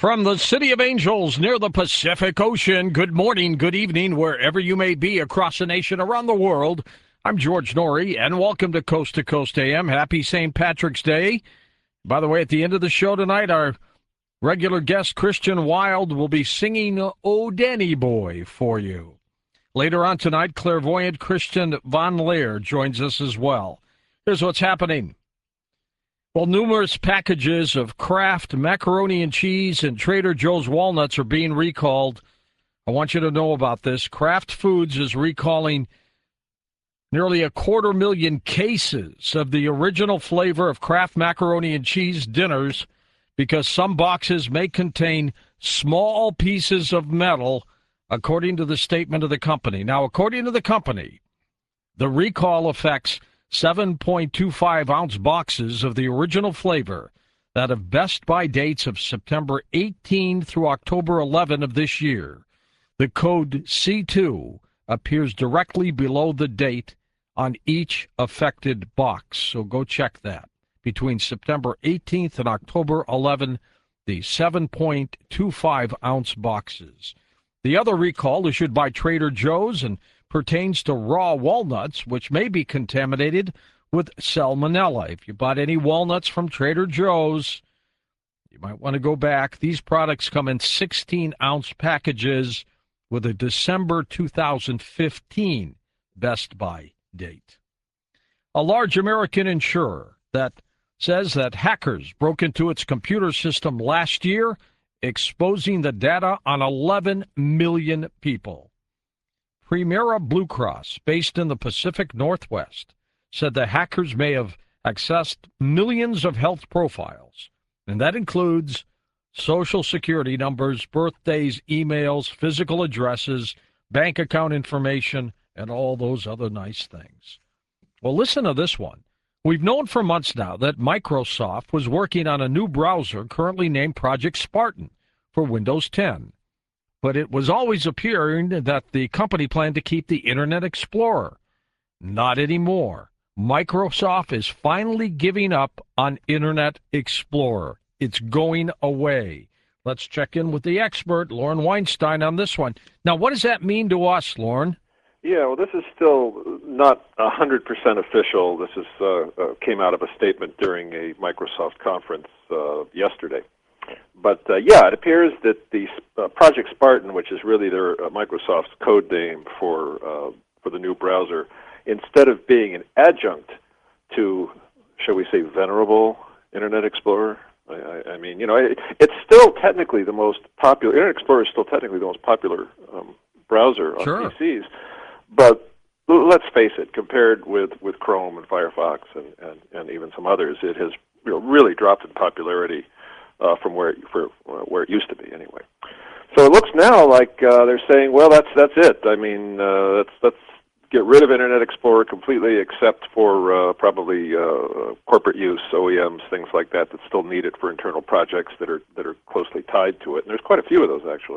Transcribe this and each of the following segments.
From the City of Angels near the Pacific Ocean, good morning, good evening, wherever you may be across the nation, around the world. I'm George Norrie, and welcome to Coast AM. Happy St. Patrick's Day. By the way, at the end of the show tonight, our regular guest, Christian Wild, will be singing "Oh, Danny Boy" for you. Later on tonight, clairvoyant Christian Von Leer joins us as well. Here's what's happening. Well, numerous packages of Kraft macaroni and cheese and Trader Joe's walnuts are being recalled. I want you to know about this. Kraft Foods is recalling nearly 250,000 cases of the original flavor of Kraft macaroni and cheese dinners because some boxes may contain small pieces of metal, according to the statement of the company. Now, according to the company, the recall affects 7.25-ounce boxes of the original flavor that have Best By dates of September 18 through October 11 of this year. The code C2 appears directly below the date on each affected box, so go check that. Between September 18th and October 11, the 7.25-ounce boxes. The other recall issued by Trader Joe's and pertains to raw walnuts, which may be contaminated with salmonella. If you bought any walnuts from Trader Joe's, you might want to go back. These products come in 16-ounce packages with a December 2015 Best By date. A large American insurer that says that hackers broke into its computer system last year, exposing the data on 11 million people. Primera Blue Cross, based in the Pacific Northwest, said the hackers may have accessed millions of health profiles, and that includes social security numbers, birthdays, emails, physical addresses, bank account information, and all those other nice things. Well, listen to this one. We've known for months now that Microsoft was working on a new browser currently named Project Spartan for Windows 10. But it was always appearing that the company planned to keep the Internet Explorer. Not anymore. Microsoft is finally giving up on Internet Explorer. It's going away. Let's check in with the expert, Lauren Weinstein, on this one. Now, what does that mean to us, Lauren? Yeah, well, this is still not 100% official. This is came out of a statement during a Microsoft conference yesterday. But, yeah, it appears that the Project Spartan, which is really their Microsoft's code name for the new browser, instead of being an adjunct to, shall we say, venerable Internet Explorer, I mean, you know, it's still technically the most popular, Internet Explorer is still technically the most popular browser on Sure. PCs, but let's face it, compared with Chrome and Firefox and even some others, it has really dropped in popularity from where it used to be, anyway. So it looks now like they're saying, well, that's it. I mean, let's get rid of Internet Explorer completely, except for probably corporate use, OEMs, things like that still need it for internal projects that are closely tied to it. And there's quite a few of those actually.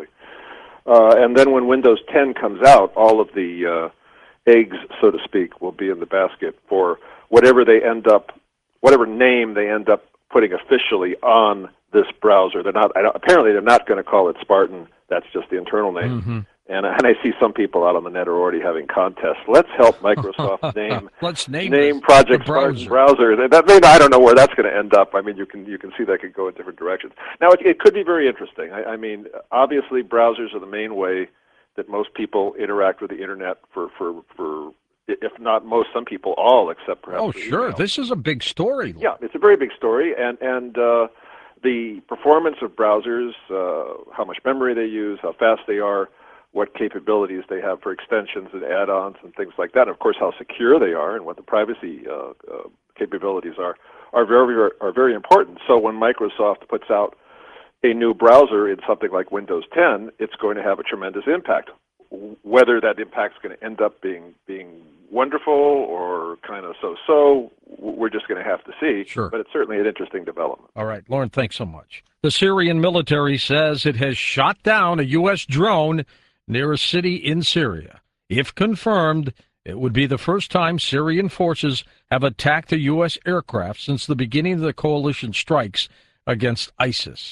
And then when Windows 10 comes out, all of the eggs, so to speak, will be in the basket for whatever name they end up putting officially on this browser. Apparently they're not going to call it Spartan. That's just the internal name. Mm-hmm. And I see some people out on the net are already having contests. Let's help Microsoft name Project Spartan browser. I don't know where that's going to end up. I mean, you can see that could go in different directions. Now, it could be very interesting. I mean, obviously, browsers are the main way that most people interact with the internet for if not most, some people all, except perhaps. Oh, sure. Email. This is a big story. Yeah, it's a very big story, and the performance of browsers, how much memory they use, how fast they are, what capabilities they have for extensions and add-ons and things like that, and of course how secure they are and what the privacy capabilities are very important. So when Microsoft puts out a new browser in something like Windows 10, it's going to have a tremendous impact. Whether that impact is going to end up being wonderful or kind of so-so, we're just going to have to see. Sure. But it's certainly an interesting development. All right, Lauren, thanks so much. The Syrian military says it has shot down a U.S. drone near a city in Syria. If confirmed, it would be the first time Syrian forces have attacked a U.S. aircraft since the beginning of the coalition strikes against ISIS.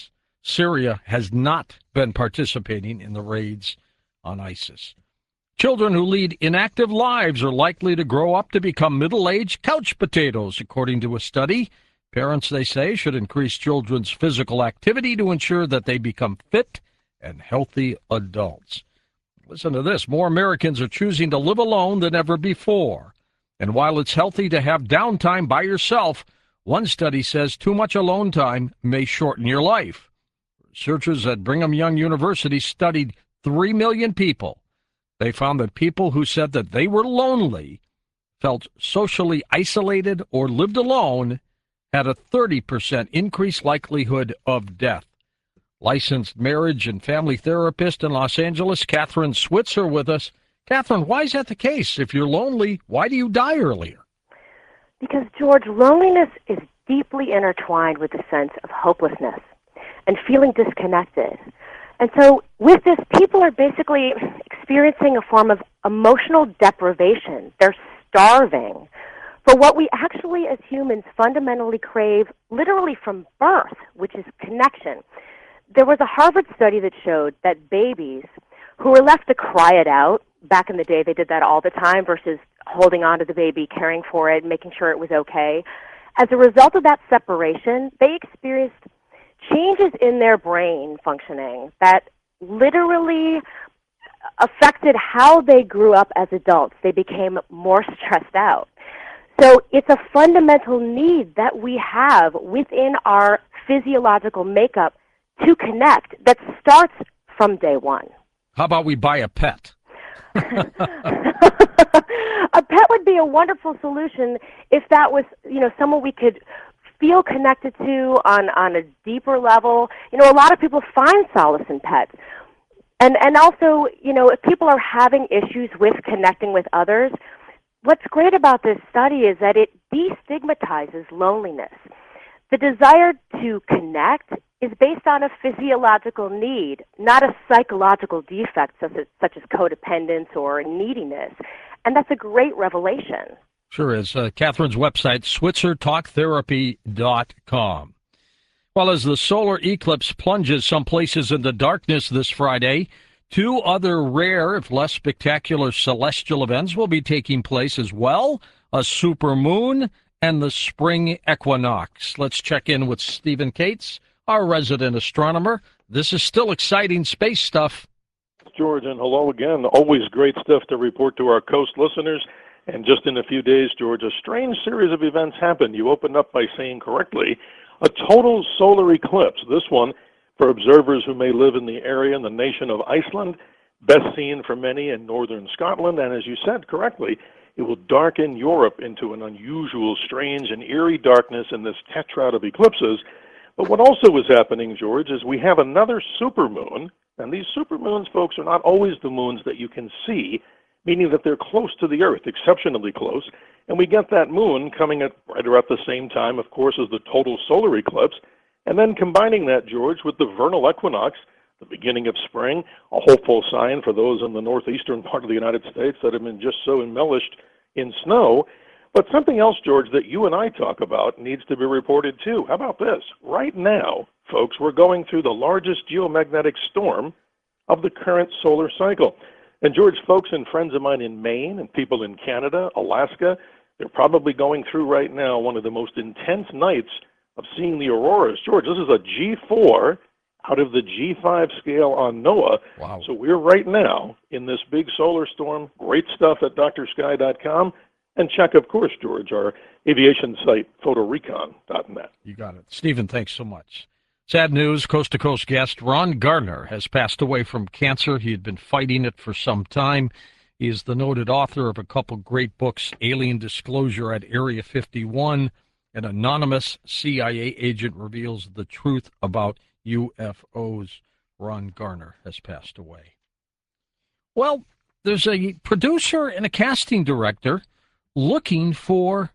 Syria has not been participating in the raids on ISIS. Children who lead inactive lives are likely to grow up to become middle-aged couch potatoes, according to a study. Parents, they say, should increase children's physical activity to ensure that they become fit and healthy adults. Listen to this. More Americans are choosing to live alone than ever before. And while it's healthy to have downtime by yourself, one study says too much alone time may shorten your life. Researchers at Brigham Young University studied 3 million people. They found that people who said that they were lonely, felt socially isolated, or lived alone had a 30% increased likelihood of death. Licensed marriage and family therapist in Los Angeles, Catherine Switzer, with us. Catherine, why is that the case? If you're lonely, why do you die earlier? Because, George, loneliness is deeply intertwined with the sense of hopelessness and feeling disconnected. And so with this, people are basically experiencing a form of emotional deprivation. They're starving for what we actually as humans fundamentally crave literally from birth, which is connection. There was a Harvard study that showed that babies who were left to cry it out, back in the day they did that all the time versus holding on to the baby, caring for it, making sure it was okay. As a result of that separation, they experienced changes in their brain functioning that literally affected how they grew up as adults. They became more stressed out. So it's a fundamental need that we have within our physiological makeup to connect that starts from day one. How about we buy a pet? A pet would be a wonderful solution if that was, someone we could feel connected to on a deeper level. A lot of people find solace in pets. And also, if people are having issues with connecting with others, what's great about this study is that it destigmatizes loneliness. The desire to connect is based on a physiological need, not a psychological defect such as codependence or neediness. And that's a great revelation. Sure is. Catherine's website, SwitzerTalkTherapy.com. Well, as the solar eclipse plunges some places into darkness this Friday, two other rare, if less spectacular, celestial events will be taking place as well, a supermoon and the spring equinox. Let's check in with Stephen Cates, our resident astronomer. This is still exciting space stuff. George, and hello again. Always great stuff to report to our coast listeners. And just in a few days, George, a strange series of events happened. You opened up by saying correctly, a total solar eclipse. This one, for observers who may live in the area in the nation of Iceland, best seen for many in northern Scotland. And as you said correctly, it will darken Europe into an unusual, strange, and eerie darkness in this tetrad of eclipses. But what also is happening, George, is we have another supermoon. And these supermoons, folks, are not always the moons that you can see, meaning that they're close to the Earth, exceptionally close. And we get that moon coming at right around the same time, of course, as the total solar eclipse. And then combining that, George, with the vernal equinox, the beginning of spring, a hopeful sign for those in the northeastern part of the United States that have been just so embellished in snow. But something else, George, that you and I talk about needs to be reported too. How about this? Right now, folks, we're going through the largest geomagnetic storm of the current solar cycle. And George, folks and friends of mine in Maine and people in Canada, Alaska, they're probably going through right now one of the most intense nights of seeing the auroras. George, this is a G4 out of the G5 scale on NOAA. Wow. So we're right now in this big solar storm. Great stuff at drsky.com. And check, of course, George, our aviation site, photorecon.net. You got it. Stephen, thanks so much. Sad news, coast-to-coast guest Ron Gardner has passed away from cancer. He had been fighting it for some time. He is the noted author of a couple great books, Alien Disclosure at Area 51, an anonymous CIA agent reveals the truth about UFOs. Ron Gardner has passed away. Well, there's a producer and a casting director looking for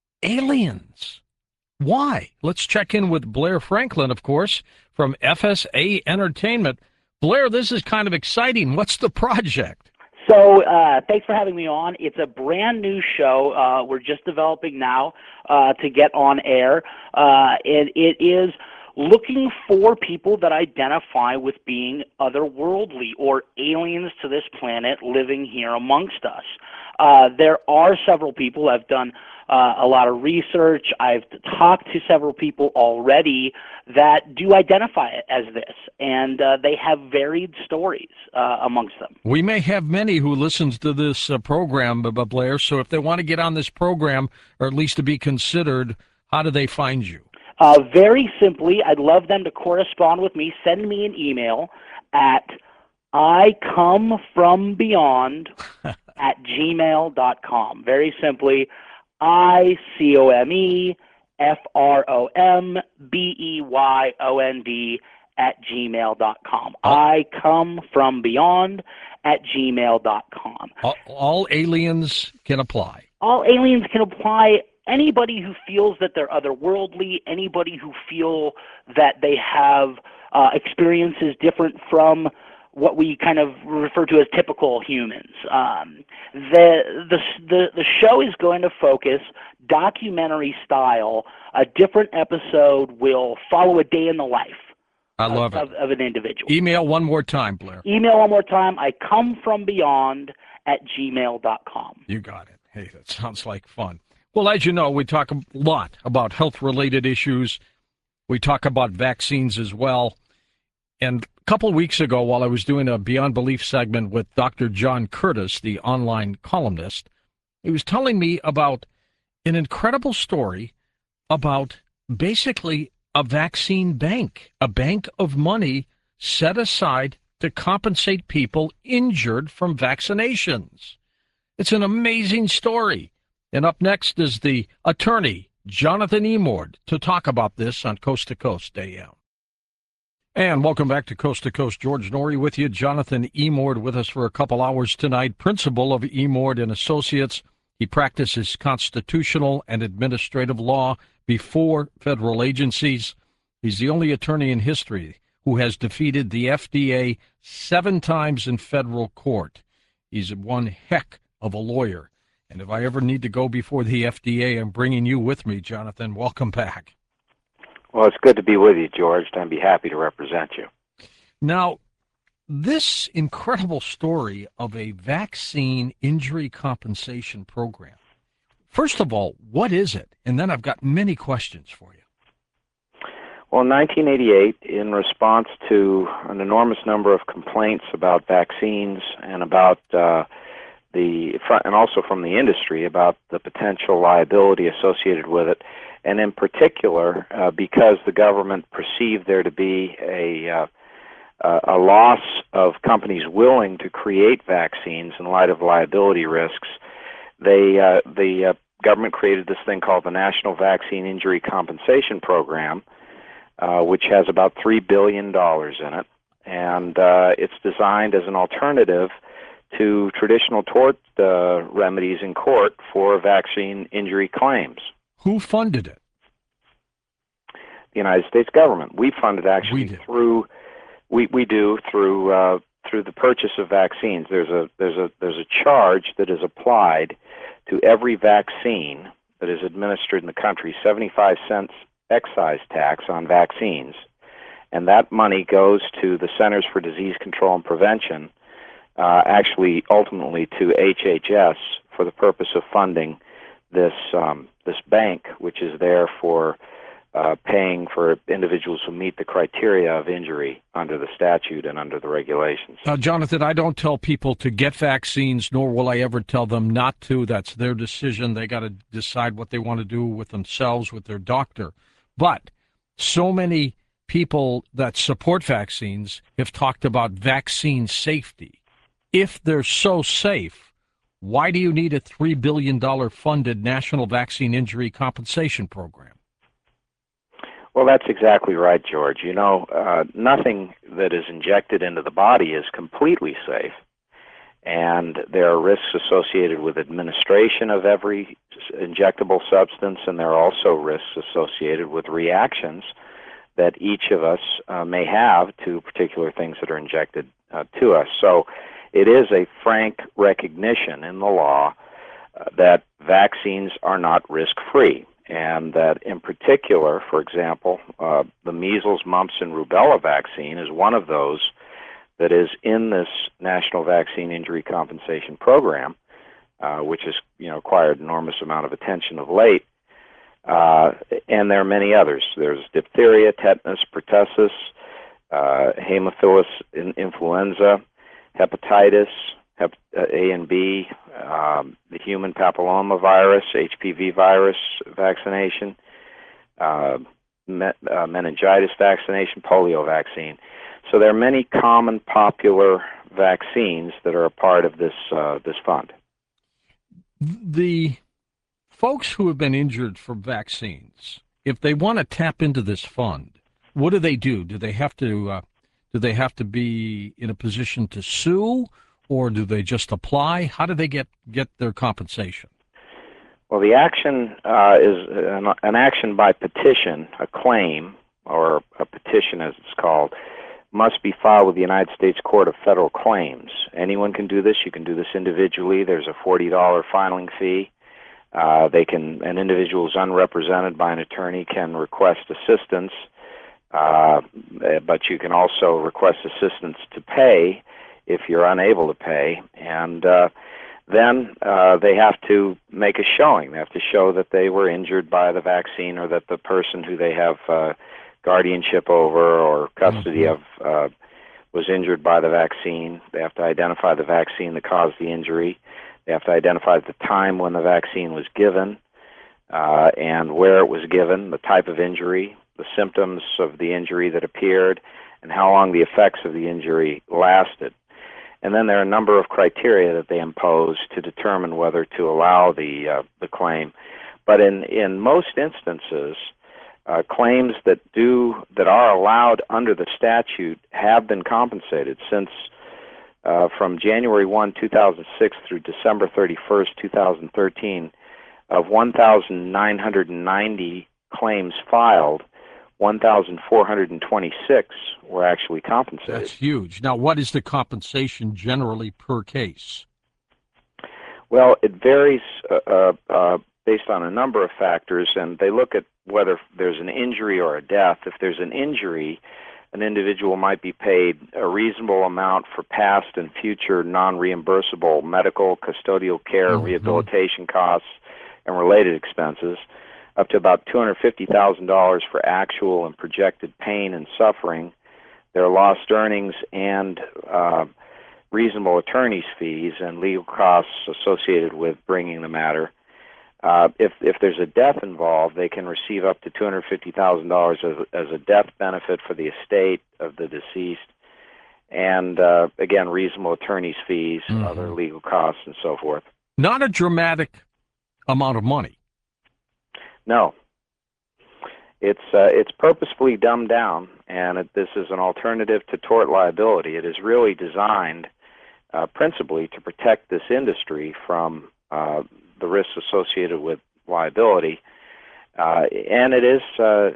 aliens. Why? Let's check in with Blair Franklin, of course, from FSA Entertainment. Blair, this is kind of exciting. What's the project? So thanks for having me on. It's a brand new show we're just developing now to get on air. And it is looking for people that identify with being otherworldly or aliens to this planet living here amongst us. There are several people. I've done a lot of research. I've talked to several people already that do identify it as this, and they have varied stories amongst them. We may have many who listens to this program, Blair, so if they want to get on this program, or at least to be considered, how do they find you? Very simply, I'd love them to correspond with me. Send me an email at icomefrombeyond@gmail.com. Very simply, ICOMEFROMBEYOND icomefrombeyond@gmail.com. All aliens can apply. All aliens can apply. Anybody who feels that they're otherworldly, anybody who feel that they have experiences different from what we kind of refer to as typical humans. The show is going to focus documentary style. A different episode will follow a day in the life I love it. Of an individual. Email one more time, Blair. Email one more time, icomefrombeyond@gmail.com. You got it. Hey, that sounds like fun. Well, as you know, we talk a lot about health-related issues. We talk about vaccines as well. And a couple of weeks ago, while I was doing a Beyond Belief segment with Dr. John Curtis, the online columnist, he was telling me about an incredible story about basically a vaccine bank, a bank of money set aside to compensate people injured from vaccinations. It's an amazing story. And up next is the attorney, Jonathan Emord, to talk about this on Coast to Coast AM. And welcome back to Coast to Coast. George Noory with you. Jonathan Emord with us for a couple hours tonight. Principal of Emord and Associates. He practices constitutional and administrative law before federal agencies. He's the only attorney in history who has defeated the FDA 7 times in federal court. He's one heck of a lawyer. And if I ever need to go before the FDA, I'm bringing you with me, Jonathan. Welcome back. Well, it's good to be with you, George. I'd be happy to represent you. Now, this incredible story of a vaccine injury compensation program. First of all, what is it? And then I've got many questions for you. Well, in 1988, in response to an enormous number of complaints about vaccines and about and also from the industry about the potential liability associated with it, and in particular because the government perceived there to be a loss of companies willing to create vaccines in light of liability risks, the government created this thing called the National Vaccine Injury Compensation Program, which has about $3 billion in it, and it's designed as an alternative to traditional tort remedies in court for vaccine injury claims. Who funded it? The United States government. We fund it actually through the purchase of vaccines. There's a charge that is applied to every vaccine that is administered in the country, 75 cents excise tax on vaccines, and that money goes to the Centers for Disease Control and Prevention, actually ultimately to HHS for the purpose of funding this bank, which is there for paying for individuals who meet the criteria of injury under the statute and under the regulations. Now, Jonathan, I don't tell people to get vaccines, nor will I ever tell them not to. That's their decision. They got to decide what they want to do with themselves, with their doctor. But so many people that support vaccines have talked about vaccine safety. If they're so safe, why do you need a $3 billion funded National Vaccine Injury Compensation Program? Well, that's exactly right, George. You know, nothing that is injected into the body is completely safe, and there are risks associated with administration of every injectable substance, and there are also risks associated with reactions that each of us may have to particular things that are injected to us. So it is a frank recognition in the law that vaccines are not risk-free. and that in particular, for example, the measles, mumps, and rubella vaccine is one of those that is in this National Vaccine Injury Compensation Program, which has acquired enormous amount of attention of late. And there are many others. There's diphtheria, tetanus, pertussis, Haemophilus influenza, hepatitis, A and B, the human papillomavirus, HPV virus vaccination, meningitis vaccination, polio vaccine. So there are many common popular vaccines that are a part of this fund. The folks who have been injured from vaccines, if they want to tap into this fund, what do they do? Do they have to be in a position to sue, or do they just apply? How do they get their compensation? Well, the action is an action by petition, a claim, or a petition as it's called, must be filed with the United States Court of Federal Claims. Anyone can do this. You can do this individually. There's a $40 filing fee. An individual who's unrepresented by an attorney can request assistance, but you can also request assistance to pay if you're unable to pay. And then they have to make a showing. They have to show that they were injured by the vaccine, or that the person who they have guardianship over or custody of was injured by the vaccine. They have to identify the vaccine that caused the injury. They have to identify the time when the vaccine was given and where it was given, the type of injury, the symptoms of the injury that appeared, and how long the effects of the injury lasted. And then there are a number of criteria that they impose to determine whether to allow the claim. But in most instances, claims that are allowed under the statute have been compensated since from January 1, 2006 through December 31st, 2013, of 1,990 claims filed, 1,426 were actually compensated. That's huge. Now, what is the compensation generally per case? Well, it varies based on a number of factors, and they look at whether there's an injury or a death. If there's an injury, an individual might be paid a reasonable amount for past and future non-reimbursable medical, custodial care, rehabilitation costs, and related expenses, up to about $250,000 for actual and projected pain and suffering. There are lost earnings and reasonable attorney's fees and legal costs associated with bringing the matter. If there's a death involved, they can receive up to $250,000 as a death benefit for the estate of the deceased, and again, reasonable attorney's fees, other legal costs, and so forth. Not a dramatic amount of money. No, it's purposefully dumbed down, and this is an alternative to tort liability. It is really designed principally to protect this industry from the risks associated with liability, and it is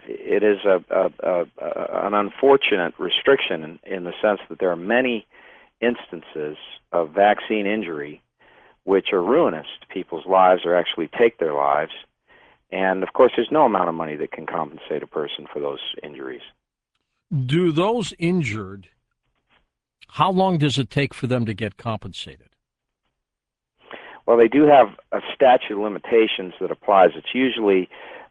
an unfortunate restriction in the sense that there are many instances of vaccine injury which are ruinous to people's lives, or actually take their lives. And of course, there's no amount of money that can compensate a person for those injuries. Do those injured, how long does it take for them to get compensated? Well, they do have a statute of limitations that applies. It's usually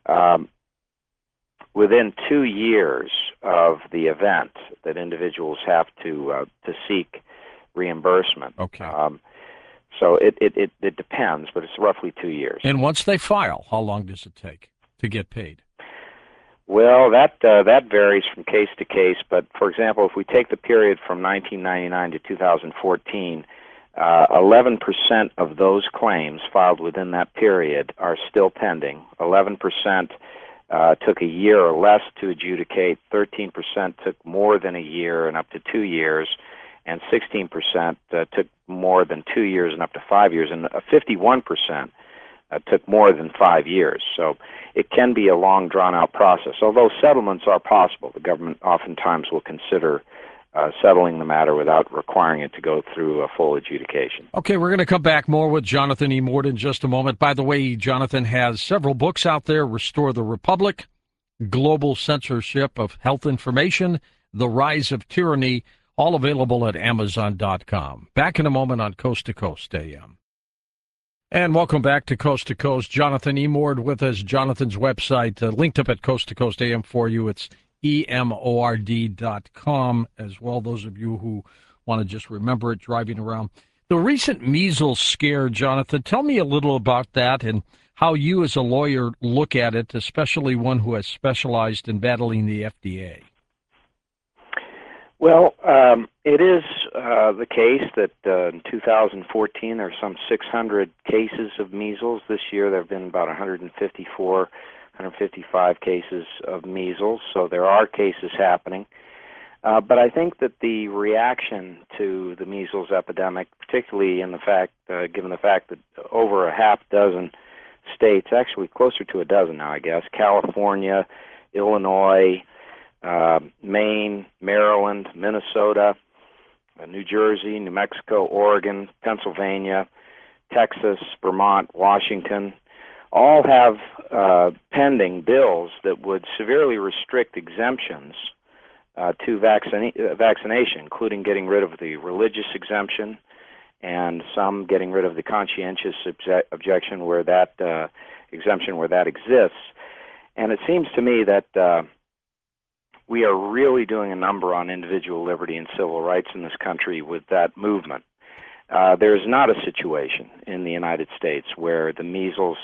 within 2 years of the event that individuals have to seek reimbursement. Okay. So it depends, but it's roughly 2 years. And once they file, how long does it take to get paid? Well, that varies from case to case. But for example, if we take the period from 1999 to 2014. 11% of those claims filed within that period are still pending. 11% took a year or less to adjudicate. 13% took more than a year and up to 2 years. And 16% took more than 2 years and up to 5 years. And 51% took more than 5 years. So it can be a long, drawn-out process. Although settlements are possible, the government oftentimes will consider settling the matter without requiring it to go through a full adjudication. Okay, we're going to come back more with Jonathan E. Mort in just a moment. By the way, Jonathan has several books out there: Restore the Republic, Global Censorship of Health Information, The Rise of Tyranny, all available at Amazon.com. Back in a moment on Coast to Coast AM. And welcome back to Coast. Jonathan E. Mort with us. Jonathan's website linked up at Coast to Coast AM for you. It's EMORD.com as well, those of you who want to just remember it driving around. The recent measles scare, Jonathan, tell me a little about that and how you as a lawyer look at it, especially one who has specialized in battling the FDA. Well, it is the case that in 2014 there are some 600 cases of measles. This year there have been about 155 cases of measles, so there are cases happening. But I think that the reaction to the measles epidemic, particularly in the fact, given the fact that over a half dozen states, actually closer to a dozen now, I guess, California, Illinois, Maine, Maryland, Minnesota, New Jersey, New Mexico, Oregon, Pennsylvania, Texas, Vermont, Washington, all have pending bills that would severely restrict exemptions to vaccination, including getting rid of the religious exemption and some getting rid of the conscientious objection where that exemption where that exists. And it seems to me that we are really doing a number on individual liberty and civil rights in this country with that movement. There is not a situation in the United States where the measles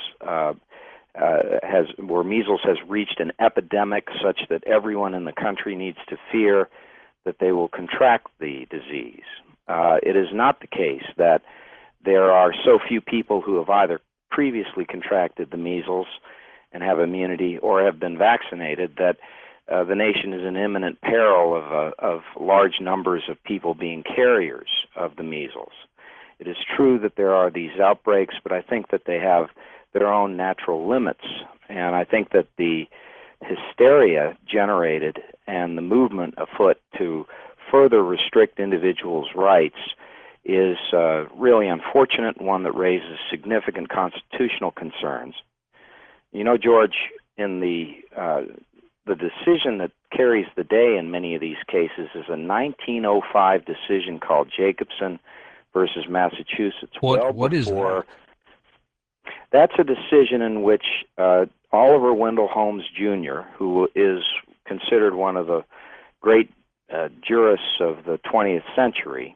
measles has reached an epidemic such that everyone in the country needs to fear that they will contract the disease. It is not the case that there are so few people who have either previously contracted the measles and have immunity or have been vaccinated that the nation is in imminent peril of large numbers of people being carriers of the measles. It is true that there are these outbreaks, but I think that they have their own natural limits. And I think that the hysteria generated and the movement afoot to further restrict individuals' rights is really unfortunate, one that raises significant constitutional concerns. You know, George, in the decision that carries the day in many of these cases is a 1905 decision called Jacobson versus Massachusetts. What is that? That's a decision in which Oliver Wendell Holmes Jr., who is considered one of the great jurists of the 20th century,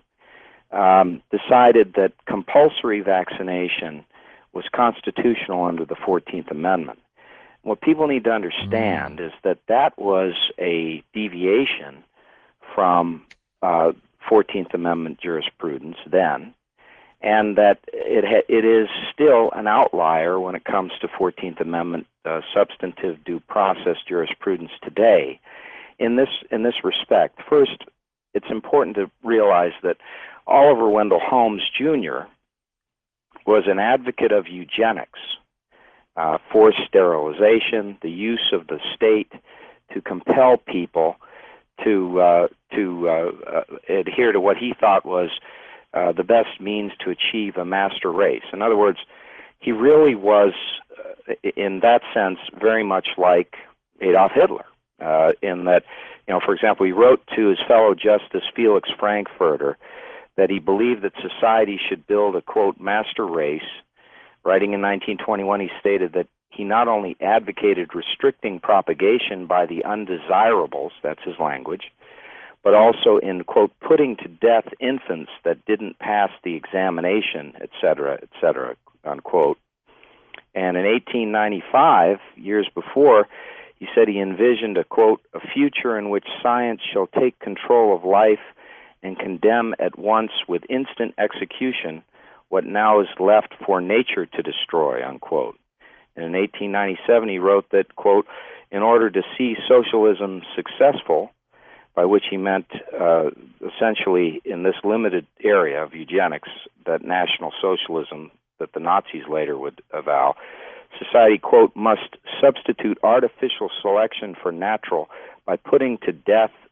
decided that compulsory vaccination was constitutional under the 14th Amendment. What people need to understand is that that was a deviation from 14th Amendment jurisprudence then, and that it is still an outlier when it comes to 14th Amendment substantive due process jurisprudence today. In this respect, first, it's important to realize that Oliver Wendell Holmes Jr. was an advocate of eugenics, forced sterilization, the use of the state to compel people to adhere to what he thought was the best means to achieve a master race. In other words, he really was, in that sense, very much like Adolf Hitler, in that, for example, he wrote to his fellow Justice Felix Frankfurter that he believed that society should build a, quote, master race. Writing in 1921, he stated that he not only advocated restricting propagation by the undesirables, that's his language, but also in, quote, putting to death infants that didn't pass the examination, et cetera, unquote. And in 1895, years before, he said he envisioned a, quote, a future in which science shall take control of life and condemn at once with instant execution what now is left for nature to destroy, unquote. And in 1897, he wrote that, quote, in order to see socialism successful, by which he meant essentially in this limited area of eugenics, that National Socialism that the Nazis later would avow, society, quote, must substitute artificial selection for natural by putting to death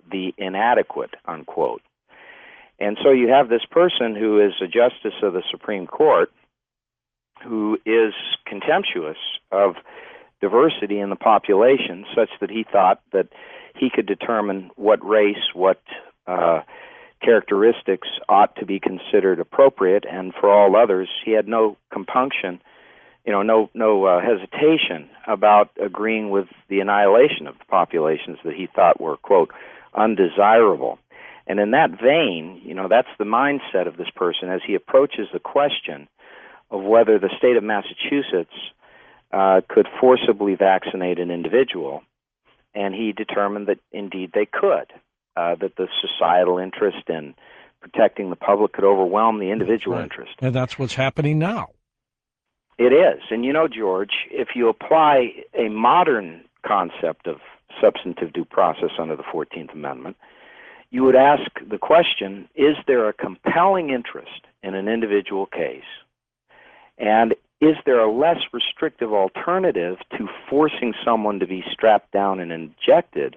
the inadequate, unquote. And so you have this person who is a justice of the Supreme Court who is contemptuous of diversity in the population, such that he thought that he could determine what race, what characteristics ought to be considered appropriate, and for all others, he had no compunction, no hesitation about agreeing with the annihilation of the populations that he thought were, quote, undesirable. And in that vein, that's the mindset of this person as he approaches the question of whether the state of Massachusetts could forcibly vaccinate an individual. And he determined that indeed they could, that the societal interest in protecting the public could overwhelm the individual interest. And that's what's happening now. It is. And George, if you apply a modern concept of substantive due process under the 14th Amendment, you would ask the question, is there a compelling interest in an individual case? And is there a less restrictive alternative to forcing someone to be strapped down and injected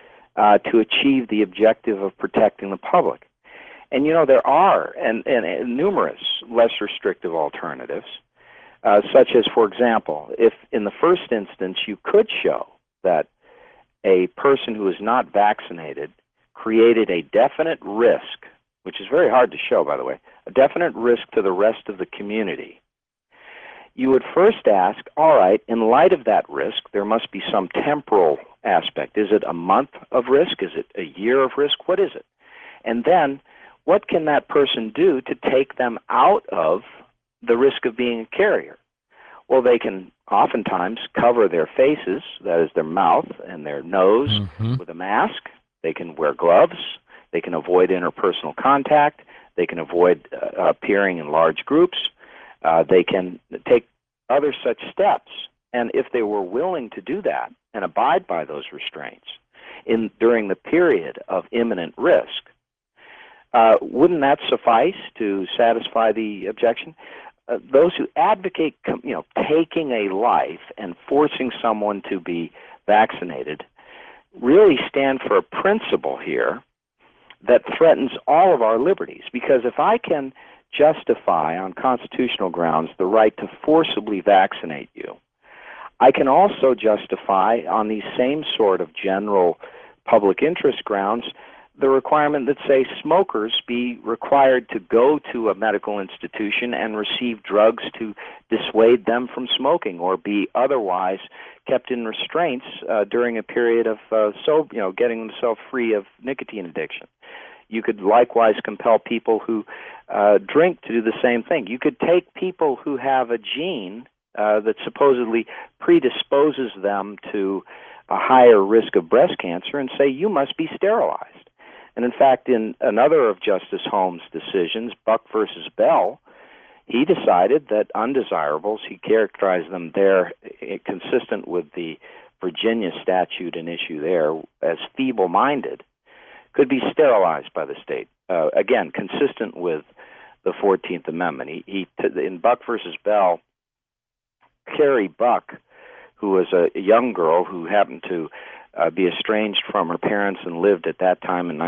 to achieve the objective of protecting the public? And there are and numerous less restrictive alternatives, such as, for example, if in the first instance you could show that a person who is not vaccinated created a definite risk, which is very hard to show, by the way, a definite risk to the rest of the community, you would first ask, all right, in light of that risk, there must be some temporal aspect. Is it a month of risk? Is it a year of risk? What is it? And then, what can that person do to take them out of the risk of being a carrier? Well, they can oftentimes cover their faces, that is their mouth and their nose, with a mask. They can wear gloves. They can avoid interpersonal contact. They can avoid appearing in large groups. They can take other such steps. And if they were willing to do that and abide by those restraints during the period of imminent risk, wouldn't that suffice to satisfy the objection? Those who advocate, taking a life and forcing someone to be vaccinated really stand for a principle here that threatens all of our liberties. Because if I can justify on constitutional grounds the right to forcibly vaccinate you, I can also justify on these same sort of general public interest grounds the requirement that, say, smokers be required to go to a medical institution and receive drugs to dissuade them from smoking, or be otherwise kept in restraints during a period of getting themselves free of nicotine addiction. You could likewise compel people who drink to do the same thing. You could take people who have a gene that supposedly predisposes them to a higher risk of breast cancer and say, you must be sterilized. And in fact, in another of Justice Holmes' decisions, Buck versus Bell, he decided that undesirables, he characterized them there consistent with the Virginia statute and issue there as feeble-minded, could be sterilized by the state. Again, consistent with the 14th Amendment. In Buck versus Bell, Carrie Buck, who was a young girl who happened to be estranged from her parents and lived at that time in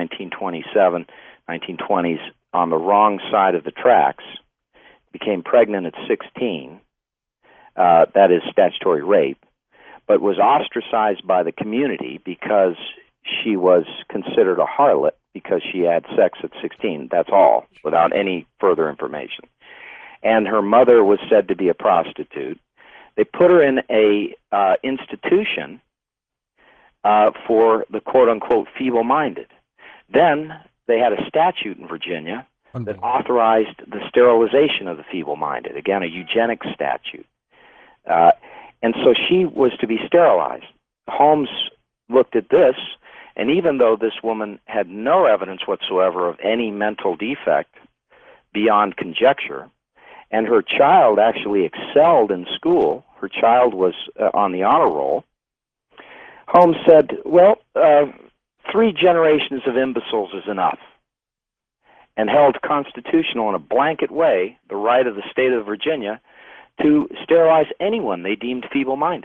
1920s on the wrong side of the tracks, became pregnant at 16, that is statutory rape, but was ostracized by the community because she was considered a harlot because she had sex at 16. That's all, without any further information. And her mother was said to be a prostitute. They put her in a institution for the quote-unquote feeble-minded. Then they had a statute in Virginia that authorized the sterilization of the feeble-minded, again, a eugenics statute. And so she was to be sterilized. Holmes looked at this, and even though this woman had no evidence whatsoever of any mental defect beyond conjecture, and her child actually excelled in school, her child was on the honor roll, Holmes said, well, 3 generations of imbeciles is enough, and held constitutional in a blanket way the right of the state of Virginia to sterilize anyone they deemed feeble-minded.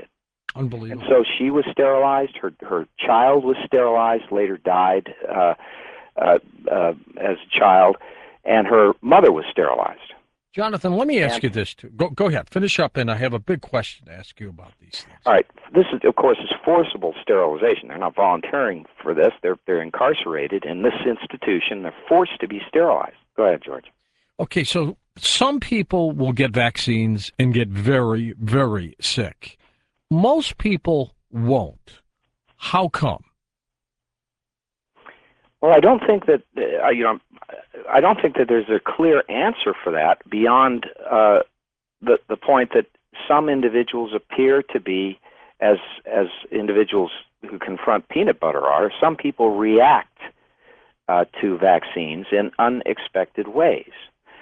Unbelievable. And so she was sterilized. Her child was sterilized. Later died as a child, and her mother was sterilized. Jonathan, let me ask you this too. Go ahead, finish up, and I have a big question to ask you about these things. All right. This is, of course, is forcible sterilization. They're not volunteering for this. They're incarcerated in this institution. They're forced to be sterilized. Go ahead, George. Okay, so some people will get vaccines and get very, very sick. Most people won't. How come? Well, I don't think that I don't think that there's a clear answer for that beyond the point that some individuals appear to be, as individuals who confront peanut butter are. Some people react to vaccines in unexpected ways.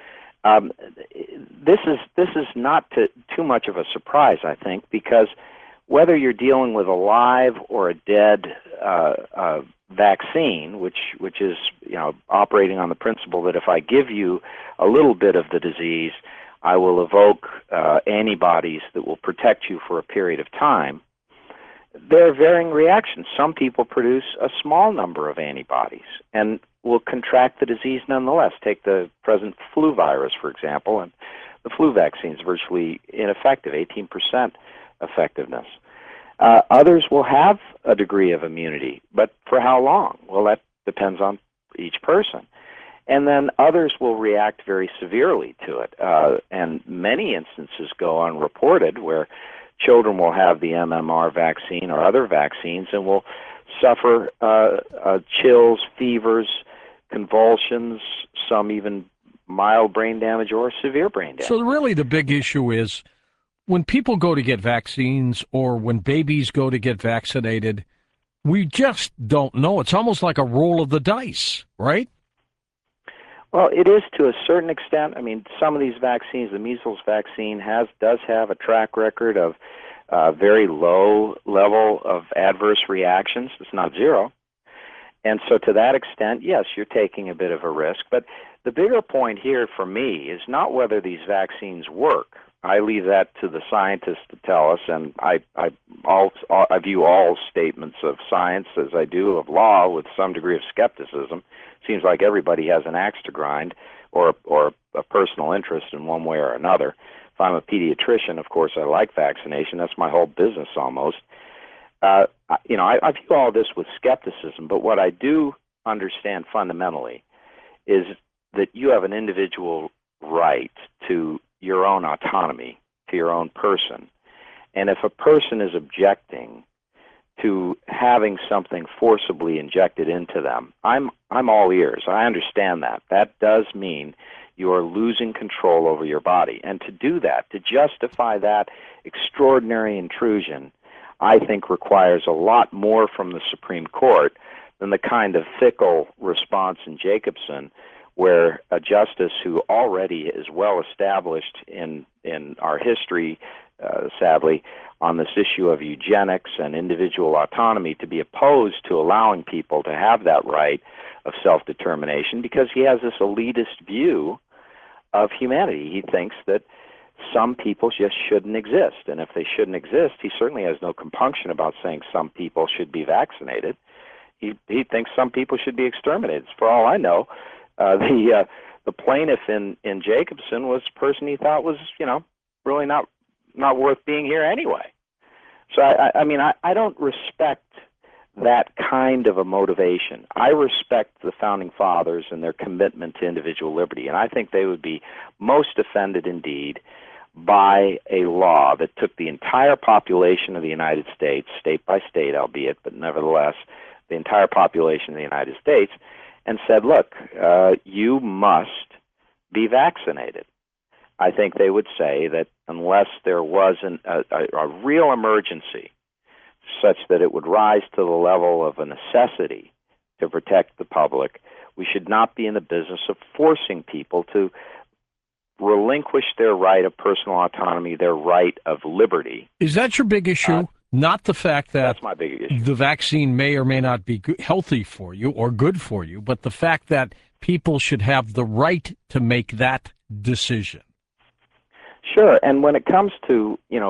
This is not too much of a surprise, I think, because whether you're dealing with a live or a dead vaccine, which is operating on the principle that if I give you a little bit of the disease, I will evoke antibodies that will protect you for a period of time. There are varying reactions. Some people produce a small number of antibodies and will contract the disease nonetheless. Take the present flu virus, for example, and the flu vaccine is virtually ineffective, 18% effectiveness. Others will have a degree of immunity, but for how long? Well, that depends on each person. And then others will react very severely to it. And many instances go unreported where children will have the MMR vaccine or other vaccines and will suffer chills, fevers, convulsions, some even mild brain damage or severe brain damage. So really the big issue is when people go to get vaccines or when babies go to get vaccinated, we just don't know. It's almost like a roll of the dice, right? Well, it is to a certain extent. I mean, some of these vaccines, the measles vaccine does have a track record of very low level of adverse reactions. It's not zero. And so to that extent, yes, you're taking a bit of a risk. But the bigger point here for me is not whether these vaccines work. I leave that to the scientists to tell us, and I view all statements of science, as I do of law, with some degree of skepticism. Seems like everybody has an axe to grind or a personal interest in one way or another. If I'm a pediatrician, of course, I like vaccination. That's my whole business almost. I view all this with skepticism, but what I do understand fundamentally is that you have an individual right to your own autonomy, to your own person. And if a person is objecting to having something forcibly injected into them, I'm all ears. I understand that. That does mean you are losing control over your body. And to do that, to justify that extraordinary intrusion, I think requires a lot more from the Supreme Court than the kind of fickle response in Jacobson, where a justice who already is well established in our history, sadly, on this issue of eugenics and individual autonomy, to be opposed to allowing people to have that right of self-determination because he has this elitist view of humanity. He thinks that some people just shouldn't exist, and if they shouldn't exist, he certainly has no compunction about saying some people should be vaccinated. He thinks some people should be exterminated. For all I know, the plaintiff in Jacobson was a person he thought was, really not worth being here anyway. So I don't respect that kind of a motivation. I respect the Founding Fathers and their commitment to individual liberty, and I think they would be most offended indeed by a law that took the entire population of the United States, state by state albeit, but nevertheless, the entire population of the United States, and said, look, you must be vaccinated. I think they would say that unless there was a real emergency such that it would rise to the level of a necessity to protect the public, we should not be in the business of forcing people to relinquish their right of personal autonomy, their right of liberty. Is that your big issue? Not the fact that that's my big issue. The vaccine may or may not be healthy for you or good for you, but the fact that people should have the right to make that decision. Sure, and when it comes to,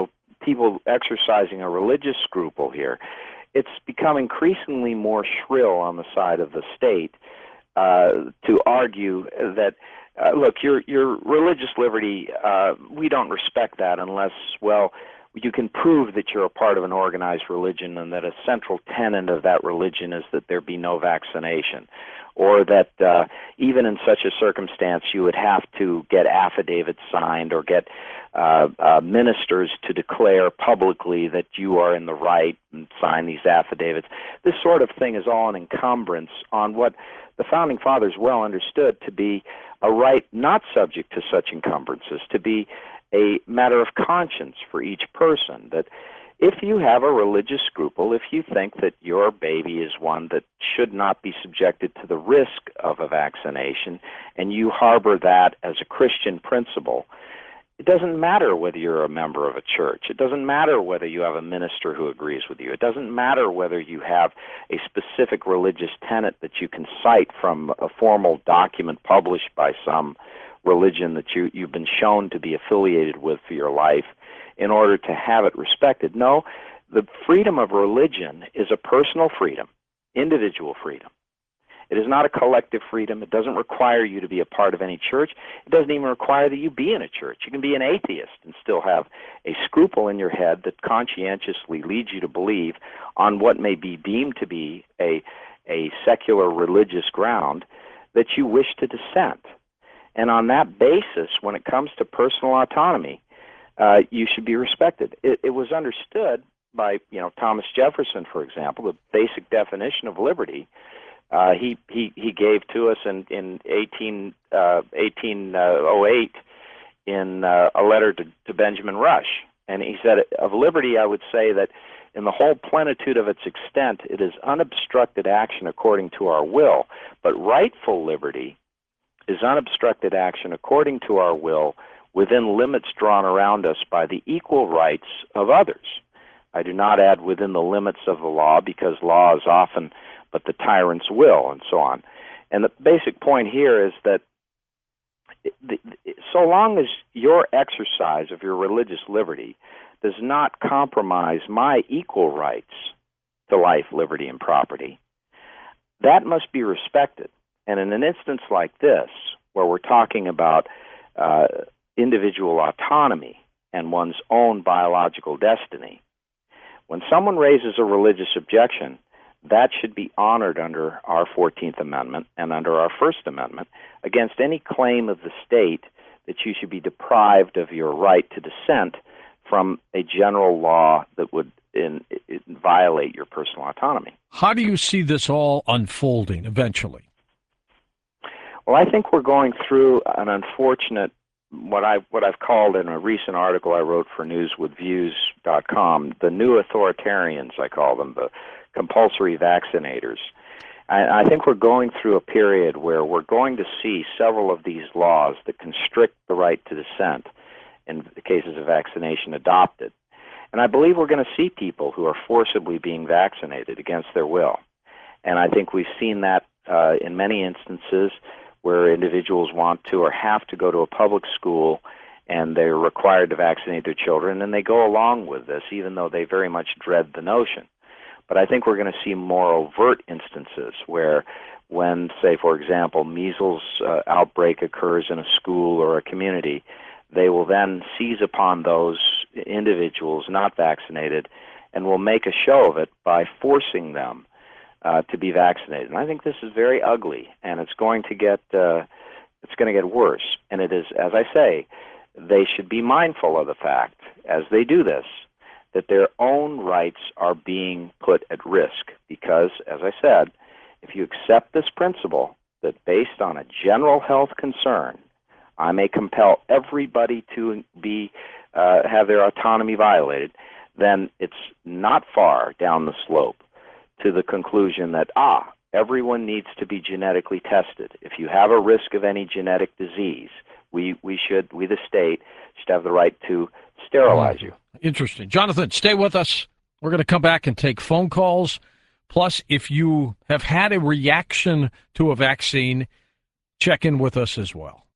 people exercising a religious scruple here, it's become increasingly more shrill on the side of the state to argue that, look, your religious liberty, we don't respect that unless, well, you can prove that you're a part of an organized religion and that a central tenet of that religion is that there be no vaccination, or that even in such a circumstance you would have to get affidavits signed or get ministers to declare publicly that you are in the right and sign these affidavits. This sort of thing is all an encumbrance on what the Founding Fathers well understood to be a right not subject to such encumbrances, to be a matter of conscience for each person, that if you have a religious scruple, if you think that your baby is one that should not be subjected to the risk of a vaccination, and you harbor that as a Christian principle, it doesn't matter whether you're a member of a church. It doesn't matter whether you have a minister who agrees with you. It doesn't matter whether you have a specific religious tenet that you can cite from a formal document published by some religion that you've been shown to be affiliated with for your life in order to have it respected. No, the freedom of religion is a personal freedom, individual freedom. It is not a collective freedom. It doesn't require you to be a part of any church. It doesn't even require that you be in a church. You can be an atheist and still have a scruple in your head that conscientiously leads you to believe on what may be deemed to be a secular religious ground that you wish to dissent. And on that basis, when it comes to personal autonomy, you should be respected. It was understood by, Thomas Jefferson, for example, the basic definition of liberty. He gave to us in 1808 in a letter to Benjamin Rush, and he said, of liberty, I would say that in the whole plenitude of its extent, it is unobstructed action according to our will, but rightful liberty is unobstructed action according to our will within limits drawn around us by the equal rights of others. I do not add within the limits of the law, because law is often but the tyrant's will, and so on. And the basic point here is that so long as your exercise of your religious liberty does not compromise my equal rights to life, liberty, and property, that must be respected. And in an instance like this, where we're talking about individual autonomy and one's own biological destiny, when someone raises a religious objection, that should be honored under our 14th Amendment and under our First Amendment against any claim of the state that you should be deprived of your right to dissent from a general law that would violate your personal autonomy. How do you see this all unfolding eventually? Well, I think we're going through an unfortunate, what I've called in a recent article I wrote for newswithviews.com, the new authoritarians, I call them, the compulsory vaccinators. I think we're going through a period where we're going to see several of these laws that constrict the right to dissent in the cases of vaccination adopted. And I believe we're going to see people who are forcibly being vaccinated against their will. And I think we've seen that in many instances where individuals want to or have to go to a public school and they're required to vaccinate their children, and they go along with this even though they very much dread the notion. But I think we're going to see more overt instances where when, say, for example, measles outbreak occurs in a school or a community, they will then seize upon those individuals not vaccinated and will make a show of it by forcing them to be vaccinated. And I think this is very ugly, and it's going to get worse. And it is, as I say, they should be mindful of the fact, as they do this, that their own rights are being put at risk. Because, as I said, if you accept this principle that based on a general health concern, I may compel everybody to be have their autonomy violated, then it's not far down the slope to the conclusion that, everyone needs to be genetically tested. If you have a risk of any genetic disease, we the state, should have the right to sterilize you. Interesting. Jonathan, stay with us. We're going to come back and take phone calls. Plus, if you have had a reaction to a vaccine, check in with us as well.